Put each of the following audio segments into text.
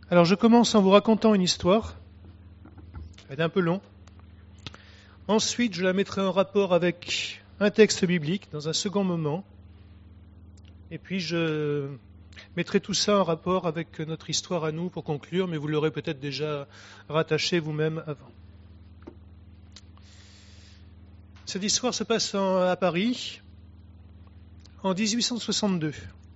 Alors je commence en vous racontant une histoire, elle est un peu longue. Ensuite, je la mettrai en rapport avec un texte biblique dans un second moment. Et puis je mettrai tout ça en rapport avec notre histoire à nous pour conclure, mais vous l'aurez peut-être déjà rattaché vous-même avant. Cette histoire se passe à Paris en 1862.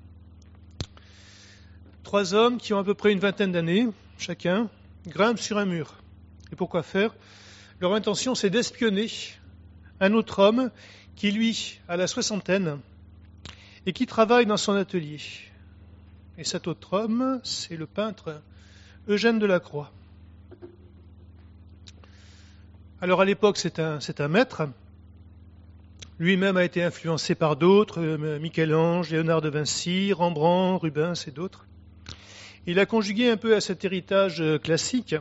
3 hommes qui ont à peu près une vingtaine d'années, chacun, grimpent sur un mur. Et pourquoi faire ? Leur intention, c'est d'espionner un autre homme qui, lui, a la soixantaine et qui travaille dans son atelier. Et cet autre homme, c'est le peintre Eugène Delacroix. Alors à l'époque, c'est un maître. Lui-même a été influencé par d'autres, Michel-Ange, Léonard de Vinci, Rembrandt, Rubens et d'autres. Il a conjugué un peu à cet héritage classique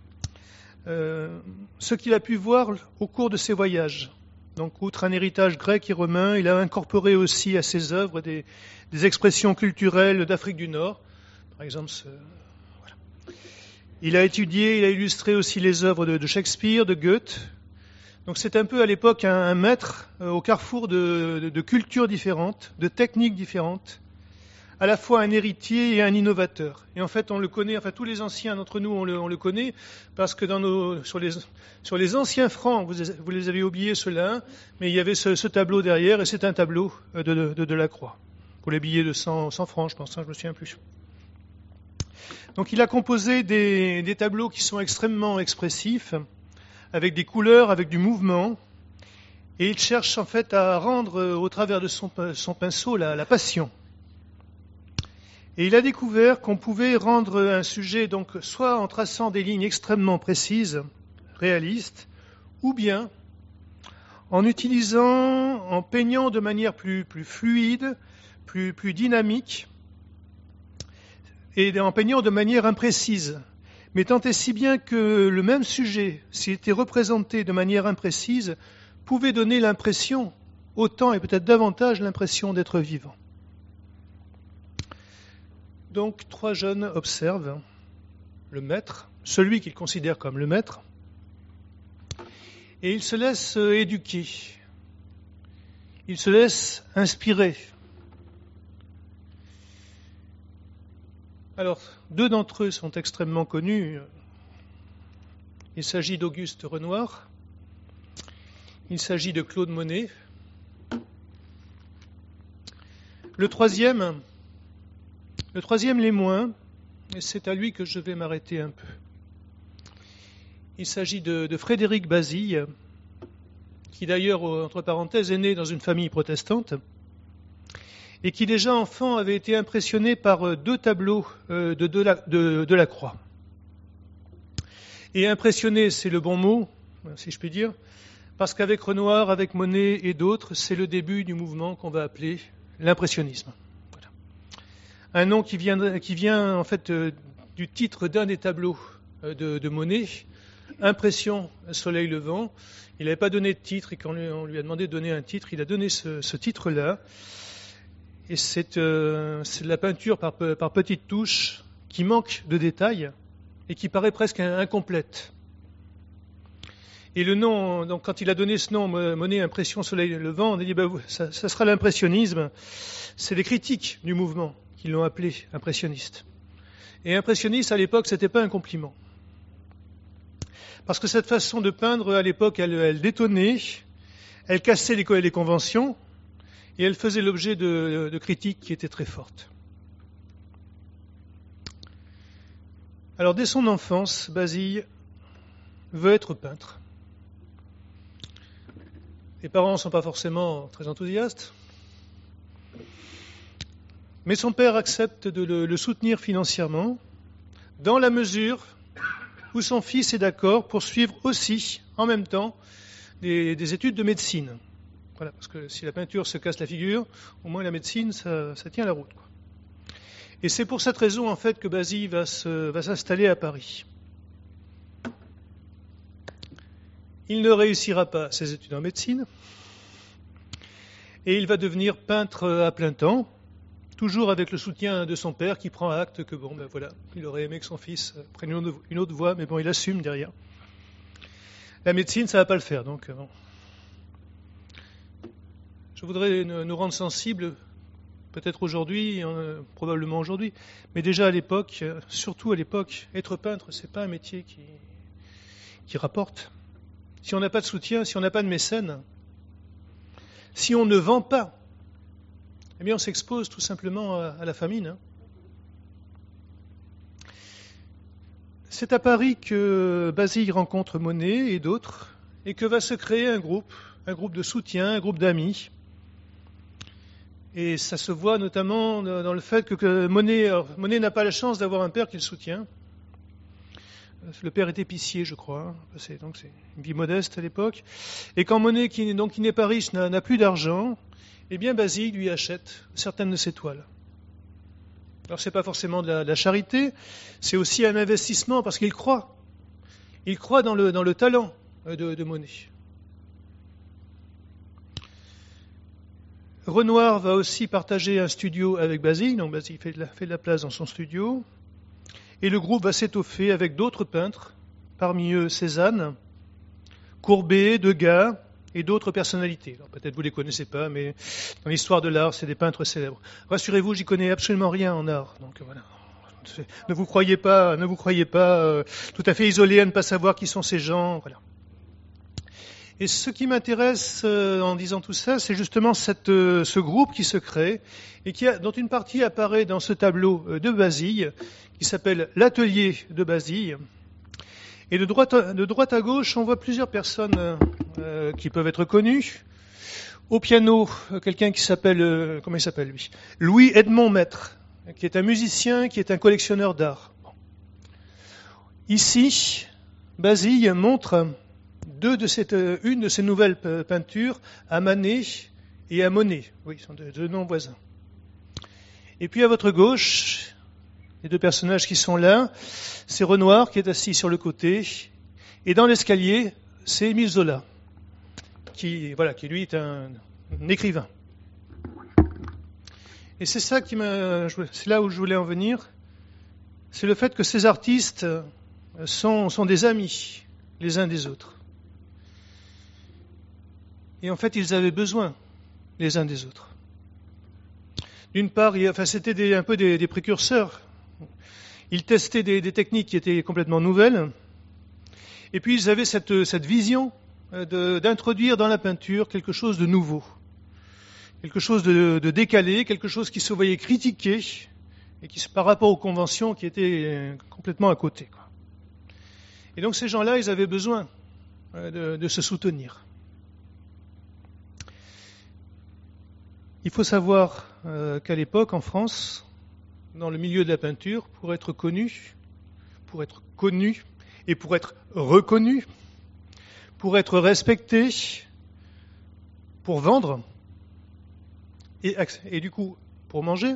ce qu'il a pu voir au cours de ses voyages. Donc, outre un héritage grec et romain, il a incorporé aussi à ses œuvres des expressions culturelles d'Afrique du Nord. Par exemple, voilà. Il a étudié, il a illustré aussi les œuvres de Shakespeare, de Goethe. Donc c'est un peu à l'époque un maître au carrefour de cultures différentes, de techniques différentes, à la fois un héritier et un innovateur. Et en fait, on le connaît, enfin tous les anciens d'entre nous, on le connaît, parce que sur les anciens francs, vous les avez oubliés ceux-là, mais il y avait ce tableau derrière, et c'est un tableau de Delacroix. Pour les billets de 100 francs, je pense, je me souviens plus. Donc il a composé des tableaux qui sont extrêmement expressifs, avec des couleurs, avec du mouvement, et il cherche en fait à rendre au travers de son pinceau la passion. Et il a découvert qu'on pouvait rendre un sujet donc soit en traçant des lignes extrêmement précises, réalistes, ou bien en peignant de manière plus fluide, plus dynamique, et en peignant de manière imprécise. Mais tant et si bien que le même sujet, s'il était représenté de manière imprécise, pouvait donner l'impression, autant et peut-être davantage l'impression d'être vivant. Donc 3 jeunes observent le maître, celui qu'ils considèrent comme le maître, et ils se laissent éduquer, ils se laissent inspirer. Alors, 2 d'entre eux sont extrêmement connus. Il s'agit d'Auguste Renoir, il s'agit de Claude Monet. Le troisième l'est moins, et c'est à lui que je vais m'arrêter un peu. Il s'agit de Frédéric Bazille, qui d'ailleurs, entre parenthèses, est né dans une famille protestante, et qui déjà enfant avait été impressionné par 2 tableaux de Delacroix. Et impressionné, c'est le bon mot, si je puis dire, parce qu'avec Renoir, avec Monet et d'autres, c'est le début du mouvement qu'on va appeler l'impressionnisme. Voilà. Un nom qui vient en fait du titre d'un des tableaux de Monet, Impression, soleil levant. Il n'avait pas donné de titre, et quand on lui a demandé de donner un titre, il a donné ce titre-là. Et c'est de la peinture par petites touches qui manque de détails et qui paraît presque incomplète. Et le nom, donc quand il a donné ce nom, Monet, Impression, soleil levant, on a dit ça sera l'impressionnisme. C'est les critiques du mouvement qui l'ont appelé impressionniste. Et impressionniste, à l'époque, c'était pas un compliment. Parce que cette façon de peindre, à l'époque, elle détonnait, elle cassait les conventions, et elle faisait l'objet de critiques qui étaient très fortes. Alors, dès son enfance, Bazille veut être peintre. Les parents ne sont pas forcément très enthousiastes, mais son père accepte de le soutenir financièrement, dans la mesure où son fils est d'accord pour suivre aussi, en même temps, des études de médecine. Voilà, parce que si la peinture se casse la figure, au moins la médecine, ça tient la route, quoi. Et c'est pour cette raison, en fait, que Bazille va s'installer à Paris. Il ne réussira pas ses études en médecine, et il va devenir peintre à plein temps, toujours avec le soutien de son père qui prend acte que bon, ben voilà, il aurait aimé que son fils prenne une autre voie, mais bon, il assume derrière. La médecine, ça ne va pas le faire, donc bon. Je voudrais nous rendre sensibles, peut-être aujourd'hui, probablement aujourd'hui, mais déjà à l'époque, surtout à l'époque, être peintre, c'est pas un métier qui rapporte. Si on n'a pas de soutien, si on n'a pas de mécène, si on ne vend pas, eh bien on s'expose tout simplement à la famine. Hein. C'est à Paris que Basile rencontre Monet et d'autres, et que va se créer un groupe de soutien, un groupe d'amis. Et ça se voit notamment dans le fait que Monet n'a pas la chance d'avoir un père qui le soutient. Le père est épicier, je crois. Donc c'est une vie modeste à l'époque. Et quand Monet, qui n'est pas riche, n'a plus d'argent, eh bien Basile lui achète certaines de ses toiles. Alors c'est pas forcément de la charité, c'est aussi un investissement parce qu'il croit. Il croit dans le talent de Monet. Renoir va aussi partager un studio avec Basile, donc Basile fait de la place dans son studio, et le groupe va s'étoffer avec d'autres peintres, parmi eux Cézanne, Courbet, Degas et d'autres personnalités. Alors, peut-être vous ne les connaissez pas, mais dans l'histoire de l'art, c'est des peintres célèbres. Rassurez-vous, j'y connais absolument rien en art, donc voilà. Ne vous croyez pas tout à fait isolé à ne pas savoir qui sont ces gens, voilà. Et ce qui m'intéresse en disant tout ça, c'est justement ce groupe qui se crée et dont une partie apparaît dans ce tableau de Basile, qui s'appelle l'Atelier de Basile. Et de droite à gauche, on voit plusieurs personnes qui peuvent être connues. Au piano, quelqu'un qui s'appelle, comment il s'appelle lui ? Louis Edmond Maître, qui est un musicien, qui est un collectionneur d'art. Ici, Basile montre une de ces nouvelles peintures à Manet et à Monet. Oui, ce sont deux noms voisins. Et puis à votre gauche, les deux personnages qui sont là, c'est Renoir qui est assis sur le côté, et dans l'escalier, c'est Émile Zola, qui lui est un écrivain. Et c'est là où je voulais en venir, c'est le fait que ces artistes sont des amis les uns des autres. Et en fait, ils avaient besoin les uns des autres. D'une part, c'était un peu des précurseurs. Ils testaient des techniques qui étaient complètement nouvelles. Et puis, ils avaient cette vision d'introduire dans la peinture quelque chose de nouveau, quelque chose de décalé, quelque chose qui se voyait critiqué et qui, par rapport aux conventions, qui étaient complètement à côté. Et donc, ces gens-là, ils avaient besoin de se soutenir. Il faut savoir qu'à l'époque, en France, dans le milieu de la peinture, pour être connu et pour être reconnu, pour être respecté, pour vendre et du coup pour manger,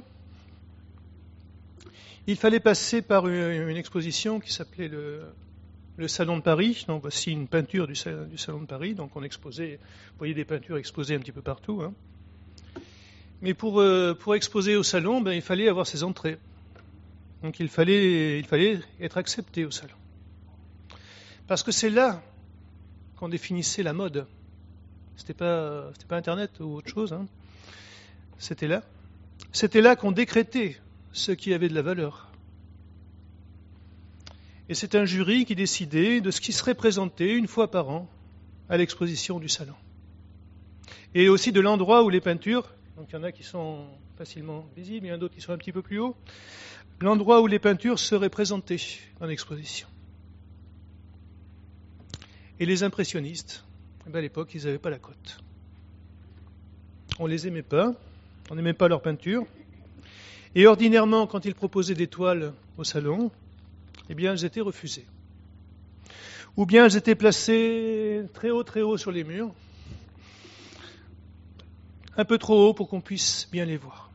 il fallait passer par une exposition qui s'appelait le Salon de Paris. Donc voici une peinture du Salon de Paris. Donc on exposait, vous voyez des peintures exposées un petit peu partout. Hein. Mais pour exposer au salon, il fallait avoir ses entrées. Donc il fallait être accepté au salon. Parce que c'est là qu'on définissait la mode. C'était pas Internet ou autre chose. Hein. C'était là. C'était là qu'on décrétait ce qui avait de la valeur. Et c'est un jury qui décidait de ce qui serait présenté une fois par an à l'exposition du salon. Et aussi de l'endroit où les peintures, donc il y en a qui sont facilement visibles, il y en a d'autres qui sont un petit peu plus hauts, l'endroit où les peintures seraient présentées en exposition. Et les impressionnistes, à l'époque, ils n'avaient pas la cote. On ne les aimait pas, on n'aimait pas leurs peintures. Et ordinairement, quand ils proposaient des toiles au salon, eh bien, elles étaient refusées. Ou bien elles étaient placées très haut sur les murs, un peu trop haut pour qu'on puisse bien les voir.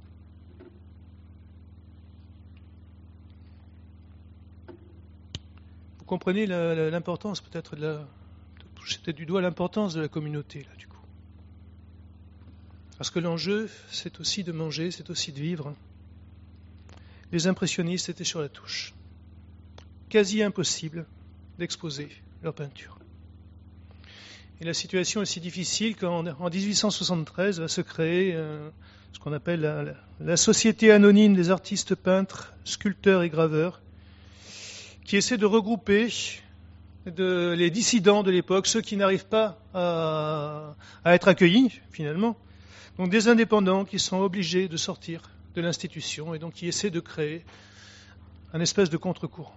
Vous comprenez l'importance peut-être de toucher du doigt l'importance de la communauté, là, du coup. Parce que l'enjeu, c'est aussi de manger, c'est aussi de vivre. Les impressionnistes étaient sur la touche. Quasi impossible d'exposer leur peinture. Et la situation est si difficile qu'en 1873 va se créer ce qu'on appelle la Société anonyme des artistes peintres, sculpteurs et graveurs, qui essaie de regrouper les dissidents de l'époque, ceux qui n'arrivent pas à être accueillis finalement, donc des indépendants qui sont obligés de sortir de l'institution et donc qui essaient de créer un espèce de contre-courant.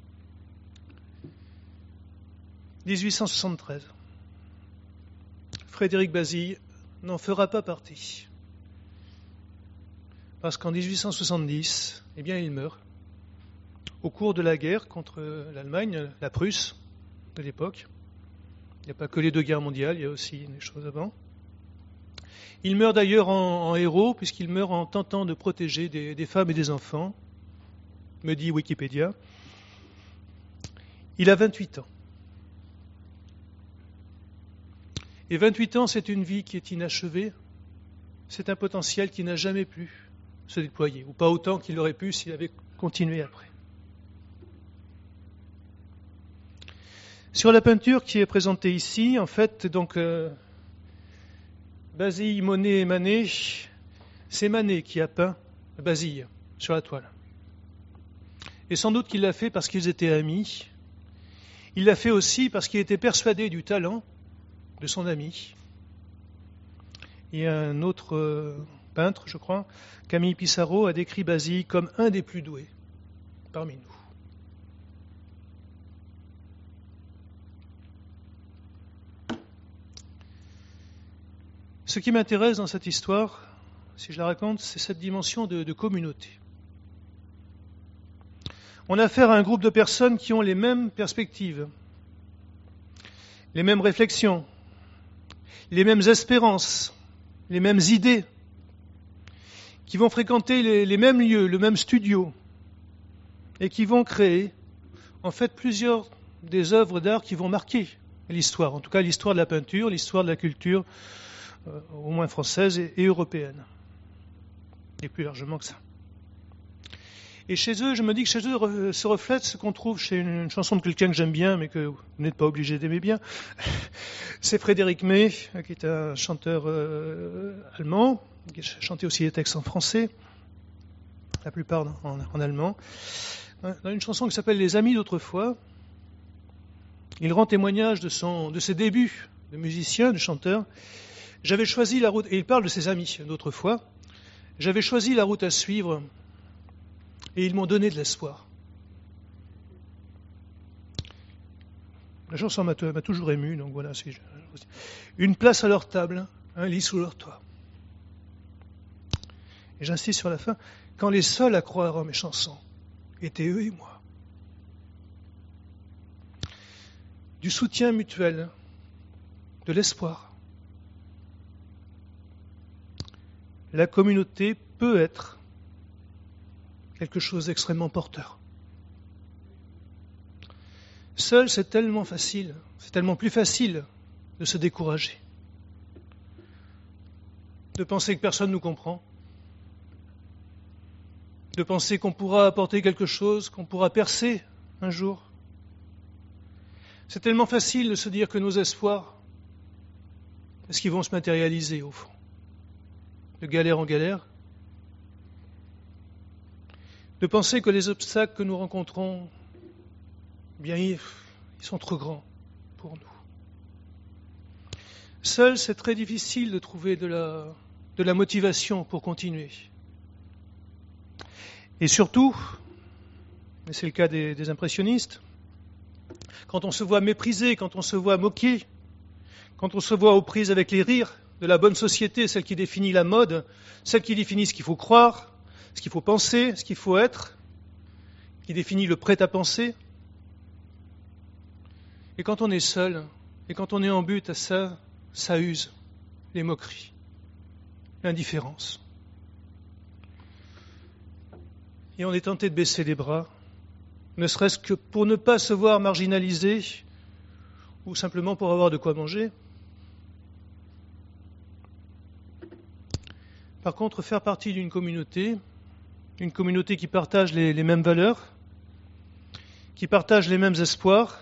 1873. Frédéric Bazille n'en fera pas partie. Parce qu'en 1870, il meurt au cours de la guerre contre l'Allemagne, la Prusse de l'époque. Il n'y a pas que les deux guerres mondiales, il y a aussi des choses avant. Il meurt d'ailleurs en héros, puisqu'il meurt en tentant de protéger des femmes et des enfants, me dit Wikipédia. Il a 28 ans. Et 28 ans, c'est une vie qui est inachevée, c'est un potentiel qui n'a jamais pu se déployer, ou pas autant qu'il aurait pu s'il avait continué après. Sur la peinture qui est présentée ici, en fait, donc, Bazille, Monet et Manet, c'est Manet qui a peint Bazille sur la toile. Et sans doute qu'il l'a fait parce qu'ils étaient amis. Il l'a fait aussi parce qu'il était persuadé du talent de son ami. Et un autre peintre, je crois, Camille Pissarro, a décrit Bazille comme un des plus doués parmi nous. Ce qui m'intéresse dans cette histoire, si je la raconte, c'est cette dimension de communauté. On a affaire à un groupe de personnes qui ont les mêmes perspectives, les mêmes réflexions, les mêmes espérances, les mêmes idées, qui vont fréquenter les mêmes lieux, le même studio, et qui vont créer, en fait, plusieurs des œuvres d'art qui vont marquer l'histoire, en tout cas l'histoire de la peinture, l'histoire de la culture, au moins française et européenne, et plus largement que ça. Et chez eux, je me dis que chez eux se reflète ce qu'on trouve chez une chanson de quelqu'un que j'aime bien, mais que vous n'êtes pas obligé d'aimer bien. C'est Frédéric May, qui est un chanteur allemand, qui a chanté aussi des textes en français, la plupart en allemand. Dans une chanson qui s'appelle Les Amis d'autrefois, il rend témoignage de ses débuts de musicien, de chanteur. J'avais choisi la route, et il parle de ses amis d'autrefois, j'avais choisi la route à suivre, et ils m'ont donné de l'espoir. La chanson m'a toujours ému, donc voilà. Une place à leur table, un lit sous leur toit. Et j'insiste sur la fin, quand les seuls à croire en mes chansons étaient eux et moi. Du soutien mutuel, de l'espoir. La communauté peut être quelque chose d'extrêmement porteur. Seul, c'est tellement facile, c'est tellement plus facile de se décourager, de penser que personne ne nous comprend, de penser qu'on pourra apporter quelque chose, qu'on pourra percer un jour. C'est tellement facile de se dire que nos espoirs, est-ce qu'ils vont se matérialiser au fond, de galère en galère, de penser que les obstacles que nous rencontrons, bien, ils sont trop grands pour nous. Seul, c'est très difficile de trouver de la motivation pour continuer. Et surtout, et c'est le cas des impressionnistes, quand on se voit méprisé, quand on se voit moqué, quand on se voit aux prises avec les rires de la bonne société, celle qui définit la mode, celle qui définit ce qu'il faut croire, ce qu'il faut penser, ce qu'il faut être, qui définit le prêt-à-penser. Et quand on est seul, et quand on est en but à ça, ça use les moqueries, l'indifférence. Et on est tenté de baisser les bras, ne serait-ce que pour ne pas se voir marginalisé, ou simplement pour avoir de quoi manger. Par contre, faire partie d'une communauté qui partage les mêmes valeurs, qui partage les mêmes espoirs,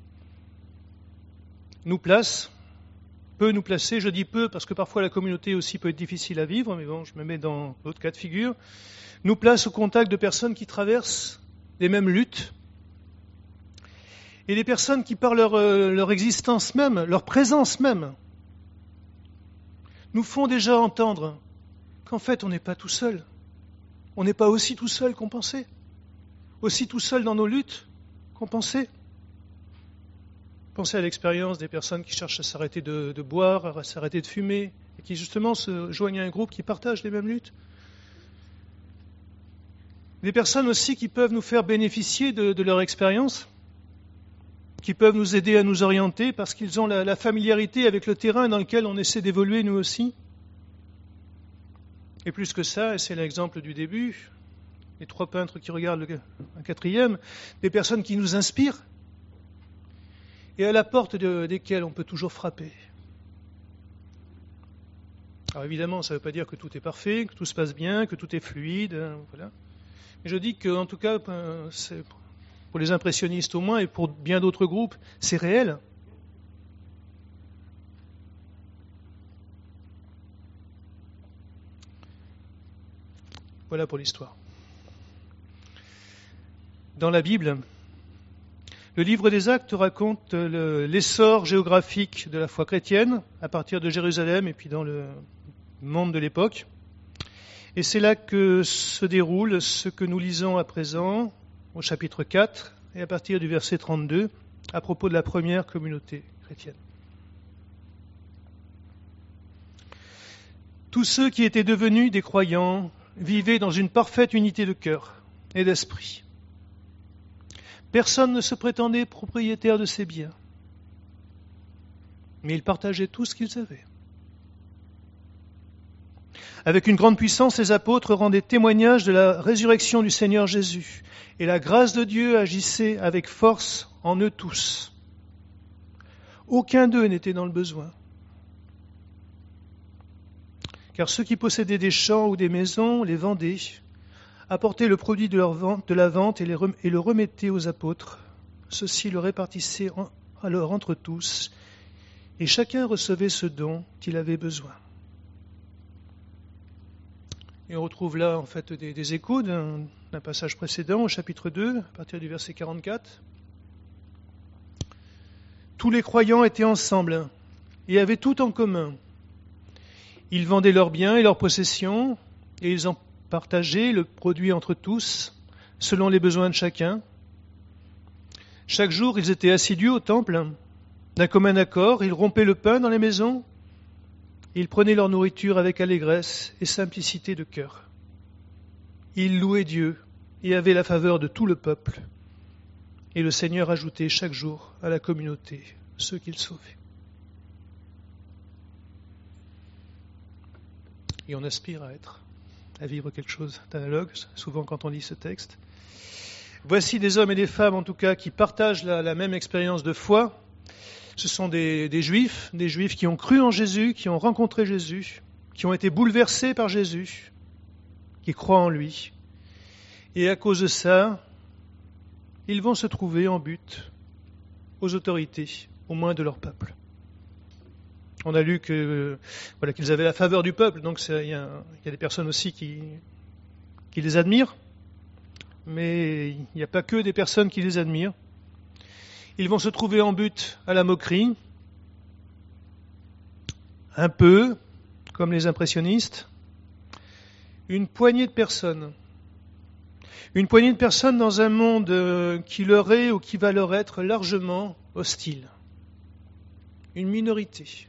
peut nous placer, je dis peu parce que parfois la communauté aussi peut être difficile à vivre, mais bon, je me mets dans l'autre cas de figure, nous place au contact de personnes qui traversent les mêmes luttes, et des personnes qui par leur existence même, leur présence même, nous font déjà entendre qu'en fait on n'est pas tout seul, on n'est pas aussi tout seul qu'on pensait, aussi tout seul dans nos luttes qu'on pensait. Pensez à l'expérience des personnes qui cherchent à s'arrêter de boire, à s'arrêter de fumer, et qui justement se joignent à un groupe qui partage les mêmes luttes. Des personnes aussi qui peuvent nous faire bénéficier de leur expérience, qui peuvent nous aider à nous orienter parce qu'ils ont la familiarité avec le terrain dans lequel on essaie d'évoluer nous aussi. Et plus que ça, et c'est l'exemple du début, les 3 peintres qui regardent un 4e, des personnes qui nous inspirent, et à la porte desquelles on peut toujours frapper. Alors évidemment, ça ne veut pas dire que tout est parfait, que tout se passe bien, que tout est fluide, voilà. Mais je dis qu'en tout cas, c'est, pour les impressionnistes au moins, et pour bien d'autres groupes, c'est réel. Voilà pour l'histoire. Dans la Bible, le livre des Actes raconte l'essor géographique de la foi chrétienne à partir de Jérusalem et puis dans le monde de l'époque. Et c'est là que se déroule ce que nous lisons à présent au chapitre 4 et à partir du verset 32 à propos de la première communauté chrétienne. Tous ceux qui étaient devenus des croyants vivaient dans une parfaite unité de cœur et d'esprit. Personne ne se prétendait propriétaire de ses biens, mais ils partageaient tout ce qu'ils avaient. Avec une grande puissance, les apôtres rendaient témoignage de la résurrection du Seigneur Jésus, et la grâce de Dieu agissait avec force en eux tous. Aucun d'eux n'était dans le besoin. Car ceux qui possédaient des champs ou des maisons les vendaient, apportaient le produit de la vente et le remettaient aux apôtres. Ceux-ci le répartissaient alors entre tous, et chacun recevait ce dont il avait besoin. Et on retrouve là en fait des échos d'un passage précédent, au chapitre 2, à partir du verset 44. Tous les croyants étaient ensemble et avaient tout en commun. Ils vendaient leurs biens et leurs possessions, et ils en partageaient le produit entre tous, selon les besoins de chacun. Chaque jour, ils étaient assidus au temple. D'un commun accord, ils rompaient le pain dans les maisons. Ils prenaient leur nourriture avec allégresse et simplicité de cœur. Ils louaient Dieu et avaient la faveur de tout le peuple. Et le Seigneur ajoutait chaque jour à la communauté ceux qu'il sauvait. Et on aspire à vivre quelque chose d'analogue, souvent quand on lit ce texte. Voici des hommes et des femmes, en tout cas, qui partagent la même expérience de foi. Ce sont des Juifs qui ont cru en Jésus, qui ont rencontré Jésus, qui ont été bouleversés par Jésus, qui croient en lui. Et à cause de ça, ils vont se trouver en but aux autorités, au moins de leur peuple. On a lu qu'ils avaient la faveur du peuple, donc il y a des personnes aussi qui les admirent, mais il n'y a pas que des personnes qui les admirent. Ils vont se trouver en but à la moquerie, un peu comme les impressionnistes, une poignée de personnes dans un monde qui leur est ou qui va leur être largement hostile, une minorité.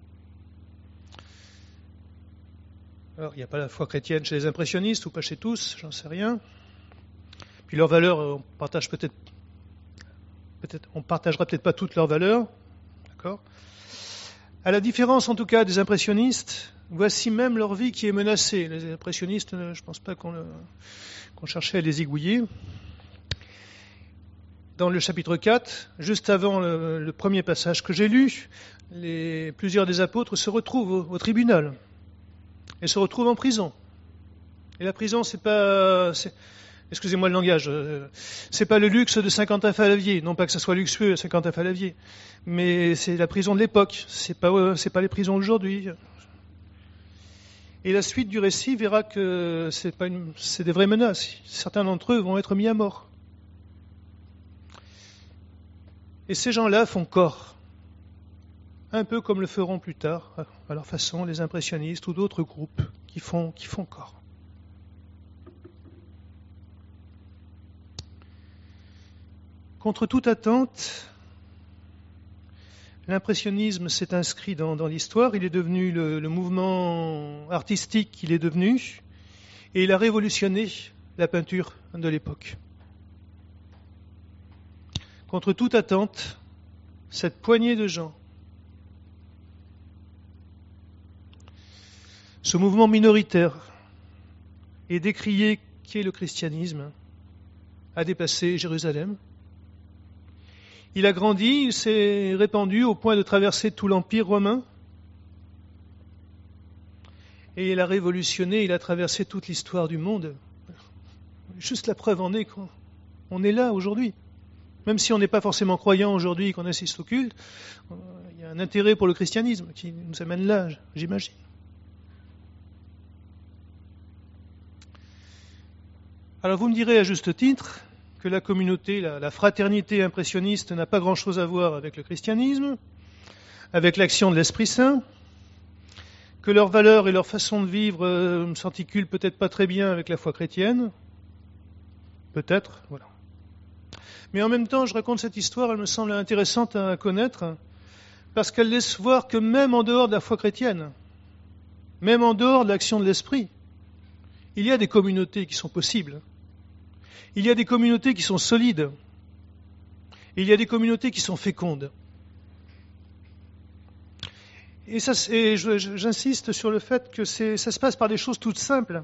Alors, il n'y a pas la foi chrétienne chez les impressionnistes ou pas chez tous, j'en sais rien. Puis leurs valeurs, on partagera peut-être pas toutes leurs valeurs, d'accord ? À la différence en tout cas des impressionnistes, voici même leur vie qui est menacée. Les impressionnistes, je ne pense pas qu'on cherchait à les zigouiller. Dans le chapitre 4, juste avant le premier passage que j'ai lu, plusieurs des apôtres se retrouvent au tribunal. et se retrouve en prison. Et la prison, c'est pas... excusez-moi le langage, c'est pas le luxe de Saint-Quentin-Fallavier, non pas que ça soit luxueux Saint-Quentin-Fallavier, mais c'est la prison de l'époque, c'est pas les prisons d'aujourd'hui. Et la suite du récit verra que c'est des vraies menaces. Certains d'entre eux vont être mis à mort. Et ces gens-là font corps, un peu comme le feront plus tard, à leur façon, les impressionnistes ou d'autres groupes qui font corps. Contre toute attente, l'impressionnisme s'est inscrit dans l'histoire, il est devenu le mouvement artistique qu'il est devenu, et il a révolutionné la peinture de l'époque. Contre toute attente, cette poignée de gens, ce mouvement minoritaire et décrié qu'est le christianisme, a dépassé Jérusalem. Il a grandi, il s'est répandu au point de traverser tout l'Empire romain. Et il a révolutionné, il a traversé toute l'histoire du monde. Juste la preuve en est qu'on est là aujourd'hui. Même si on n'est pas forcément croyant aujourd'hui, qu'on assiste au culte, il y a un intérêt pour le christianisme qui nous amène là, j'imagine. Alors vous me direz à juste titre que la communauté, la fraternité impressionniste n'a pas grand-chose à voir avec le christianisme, avec l'action de l'Esprit Saint, que leurs valeurs et leur façon de vivre s'articulent peut-être pas très bien avec la foi chrétienne. Peut-être, voilà. Mais en même temps, je raconte cette histoire, elle me semble intéressante à connaître, parce qu'elle laisse voir que même en dehors de la foi chrétienne, même en dehors de l'action de l'Esprit, il y a des communautés qui sont possibles. Il y a des communautés qui sont solides. Il y a des communautés qui sont fécondes. Et j'insiste sur le fait que ça se passe par des choses toutes simples.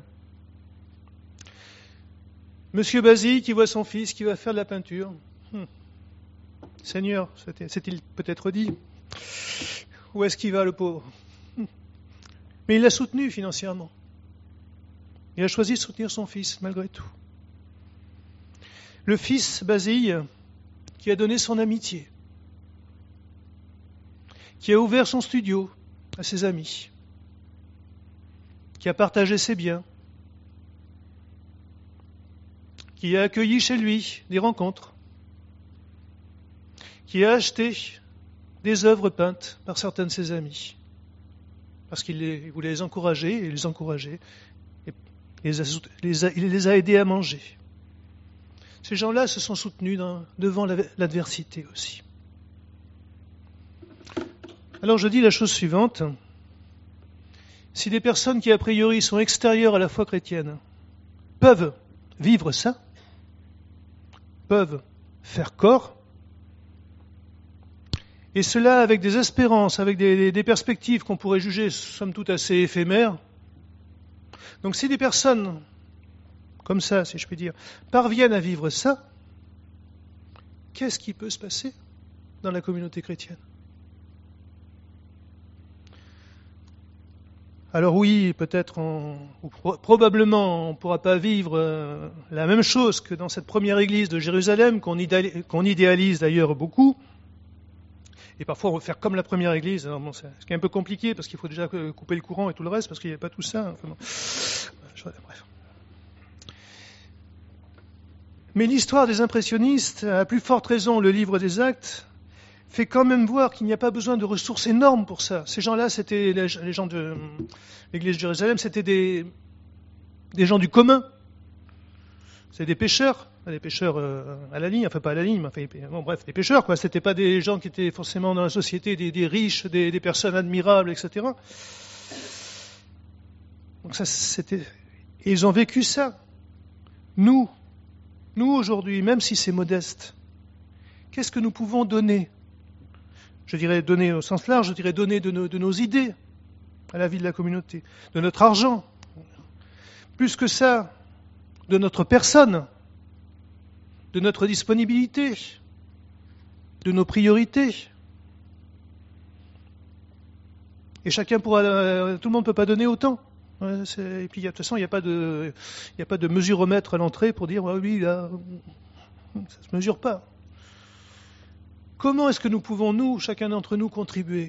Monsieur Basile qui voit son fils qui va faire de la peinture. Seigneur, s'est-il peut-être dit? Où est-ce qu'il va, le pauvre? Mais il l'a soutenu financièrement. Il a choisi de soutenir son fils, malgré tout. Le fils Basile, qui a donné son amitié, qui a ouvert son studio à ses amis, qui a partagé ses biens, qui a accueilli chez lui des rencontres, qui a acheté des œuvres peintes par certains de ses amis, parce qu'il voulait les encourager et les encourager, et il les a aidés à manger. Ces gens-là se sont soutenus devant l'adversité aussi. Alors je dis la chose suivante. Si des personnes qui a priori sont extérieures à la foi chrétienne peuvent vivre ça, peuvent faire corps, et cela avec des espérances, avec des perspectives qu'on pourrait juger somme toute assez éphémères. Donc si des personnes comme ça, si je puis dire, parviennent à vivre ça, qu'est-ce qui peut se passer dans la communauté chrétienne? Alors oui, peut-être, probablement, on ne pourra pas vivre la même chose que dans cette première église de Jérusalem, qu'on idéalise d'ailleurs beaucoup. Et parfois, on veut faire comme la première église. Alors, bon, ce qui est un peu compliqué, parce qu'il faut déjà couper le courant et tout le reste, parce qu'il n'y a pas tout ça. Enfin, bon. Bref. Mais l'histoire des impressionnistes, à plus forte raison le livre des Actes, fait quand même voir qu'il n'y a pas besoin de ressources énormes pour ça. Ces gens-là, c'était les gens de l'église de Jérusalem, c'était des gens du commun. C'était des pêcheurs à la ligne, enfin pas à la ligne, mais enfin, bon, bref, des pêcheurs, quoi. C'était pas des gens qui étaient forcément dans la société, des riches, des personnes admirables, etc. Donc ça, c'était... Et ils ont vécu ça. Nous aujourd'hui, même si c'est modeste, qu'est-ce que nous pouvons donner? Je dirais donner au sens large, je dirais donner de nos idées à la vie de la communauté, de notre argent. Plus que ça, de notre personne, de notre disponibilité, de nos priorités. Et tout le monde ne peut pas donner autant. Ouais, et puis de toute façon, il n'y a pas de mesuromètre à l'entrée pour dire oui, là, ça ne se mesure pas. Comment est-ce que nous pouvons, nous, chacun d'entre nous, contribuer?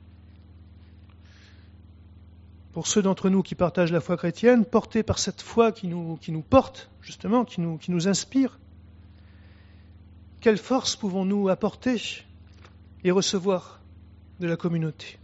Pour ceux d'entre nous qui partagent la foi chrétienne, portés par cette foi qui nous porte, justement, qui nous inspire, quelle force pouvons-nous apporter et recevoir de la communauté?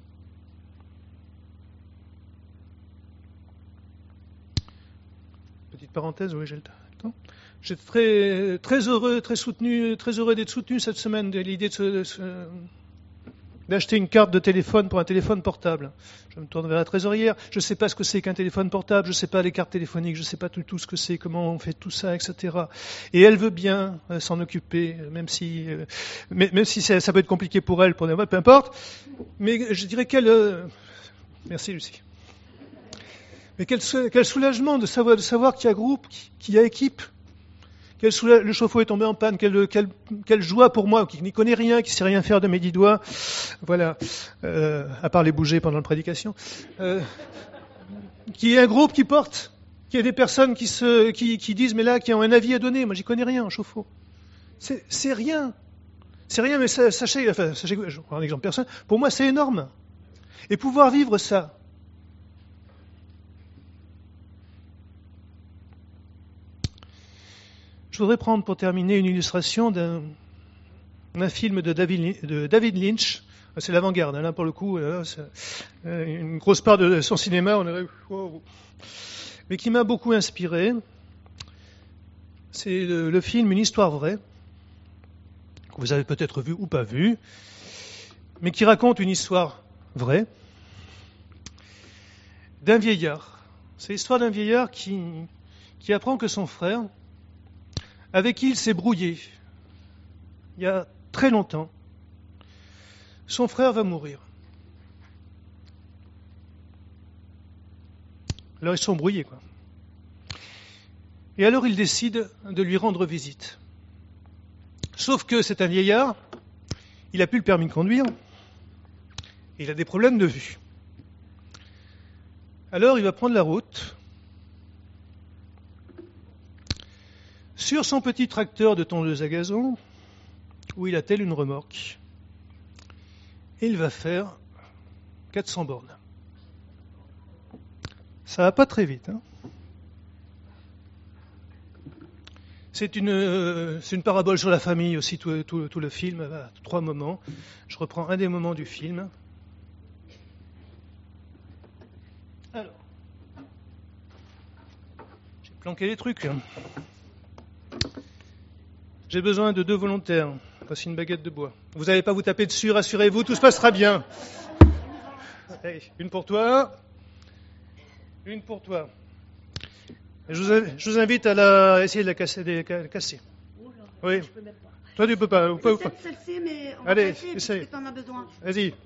Petite parenthèse, oui, j'ai le temps. J'étais très heureux d'être soutenu cette semaine de l'idée d'acheter une carte de téléphone pour un téléphone portable. Je me tourne vers la trésorière. Je ne sais pas ce que c'est qu'un téléphone portable, je ne sais pas les cartes téléphoniques, je ne sais pas tout ce que c'est, comment on fait tout ça, etc. Et elle veut bien s'en occuper, même si ça peut être compliqué pour elle, peu importe. Mais je dirais merci Lucie. Mais quel soulagement de savoir qu'il y a groupe, qu'il y a équipe. Le chauffe-eau est tombé en panne, quelle joie pour moi, qui n'y connaît rien, qui ne sait rien faire de mes 10 doigts, voilà, à part les bouger pendant la prédication. Qu'il y ait un groupe qui porte, qu'il y ait des personnes qui disent, mais là, qui ont un avis à donner, moi j'y connais rien en chauffe-eau. C'est rien. C'est rien, mais sachez, je prends un exemple personnel, pour moi c'est énorme. Et pouvoir vivre ça, je voudrais prendre pour terminer une illustration d'un film de David Lynch. C'est l'avant-garde, là pour le coup, c'est une grosse part de son cinéma, mais qui m'a beaucoup inspiré. C'est le film Une histoire vraie, que vous avez peut-être vu ou pas vu, mais qui raconte une histoire vraie d'un vieillard. C'est l'histoire d'un vieillard qui apprend que son frère, avec qui il s'est brouillé il y a très longtemps, son frère va mourir. Alors ils sont brouillés, quoi. Et alors il décide de lui rendre visite. Sauf que c'est un vieillard, il n'a plus le permis de conduire, et il a des problèmes de vue. Alors il va prendre la route. Sur son petit tracteur de tondeuse à gazon, où il attelle une remorque, et il va faire 400 bornes. Ça va pas très vite, hein. C'est une parabole sur la famille aussi, tout le film, à 3 moments. Je reprends un des moments du film. Alors, j'ai planqué les trucs, hein. J'ai besoin de 2 volontaires. Voici une baguette de bois. Vous n'allez pas vous taper dessus, rassurez-vous, tout se passera bien. Allez, une pour toi. Une pour toi. Je vous invite à essayer de la casser. Oui. Toi, tu peux pas. Ou pas. Celle-ci, mais on allez, va passer, essaye. parce que t'en as besoin. Vas-y.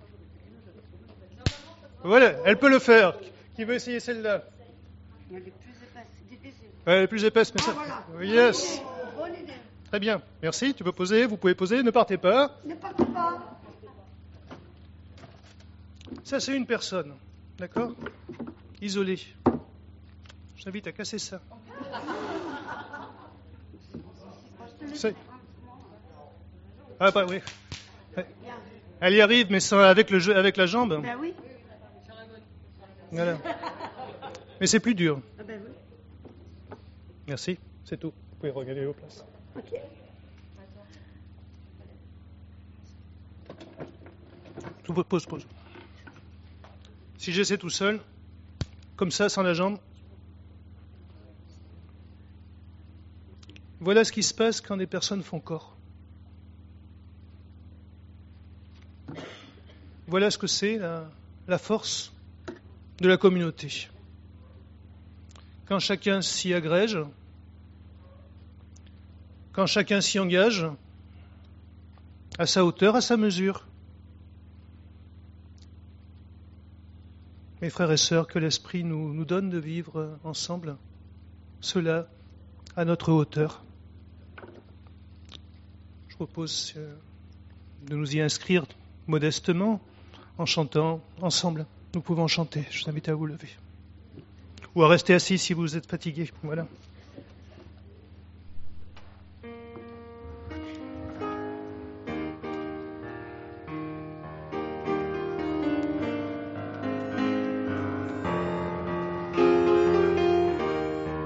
Voilà, elle peut le faire. Qui veut essayer celle-là? Elle est plus épaisse, c'est difficile. Elle est plus épaisse, mais ça. Voilà. Yes. Bonne idée. Très bien. Merci. Tu peux poser. Vous pouvez poser. Ne partez pas. Ne partez pas. Ça, c'est une personne. D'accord? Isolée. Je t'invite à casser ça. Ah, bah oui. Elle y arrive, mais avec la jambe. Ben oui. Voilà. Mais c'est plus dur. Ah ben oui. Merci, c'est tout. Vous pouvez regarder vos places. Ok. Pause. Si j'essaie tout seul, comme ça, sans la jambe, voilà ce qui se passe quand des personnes font corps. Voilà ce que c'est la force de la communauté. Quand chacun s'y agrège, quand chacun s'y engage, à sa hauteur, à sa mesure. Mes frères et sœurs, que l'Esprit nous donne de vivre ensemble cela à notre hauteur. Je propose de nous y inscrire modestement en chantant ensemble. Nous pouvons chanter. Je vous invite à vous lever. ou à rester assis si vous êtes fatigué. Voilà.